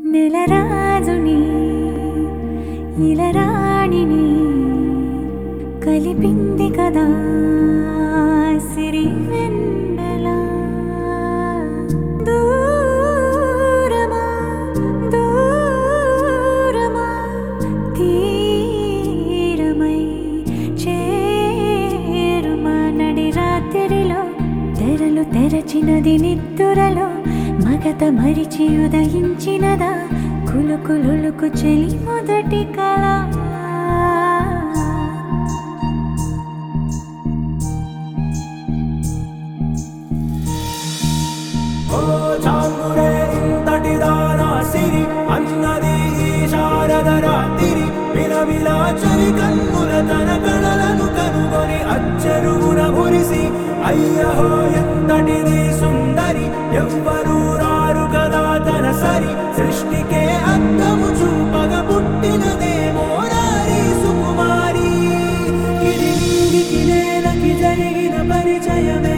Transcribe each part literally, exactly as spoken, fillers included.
నెలరాజుని ఇలరాణిని కలిపింది కదా సిరి వెన్నెల. దూరమా దూరమా తీరమై చేరుమా నడి రాత్రిలో తెరలు తెరచినది నిద్దురలో మగత మరిచి ఉదయించినదా కులుకులుకు చెలి మొదటి కళ. ఓ చాంగురే ఇంతటి దానా సిరి అన్నది ఈ శారద రాత్రి విలవిలా చలి కన్నుల తన కళలను కనుగొని అచ్చరుగున మురిసి అయ్యహో ఎంతటిది సుందరి ఎవ్వరూ రారు కదా తన సరి సృష్టికే అద్దము చూపగ పుట్టినదేమో నారీ సుకుమారి. ఇది నీటికి నేలకి జరిగిన పరిచయమే.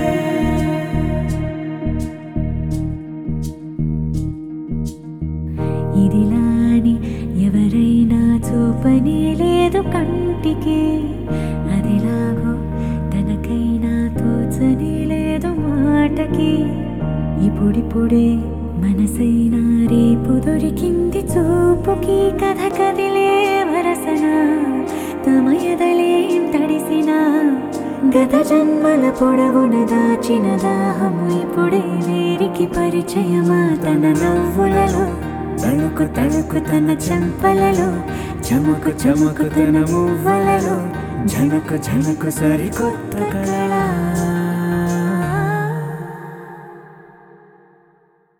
ఇదిలాని ఎవరైనా చూపనే లేదు కంటికి అదిలాగో తనకైనా తోచనే లేదు మాటకి. ఇప్పుడిప్పుడే మనసైనా రేపు దొరికింది చూపుకి కథ కదిలే వరసన తమ ఎదలేం తడిసిన గత జన్మల పొడవున దాచిన దాహము ఇప్పుడే వీరికి పరిచయమా. తన నవ్వులలో తలుకు తలుకు తన చెంపలలో చముకు చముకు తన మువ్వలలో జనకు జనకు సరికొత్త కళ.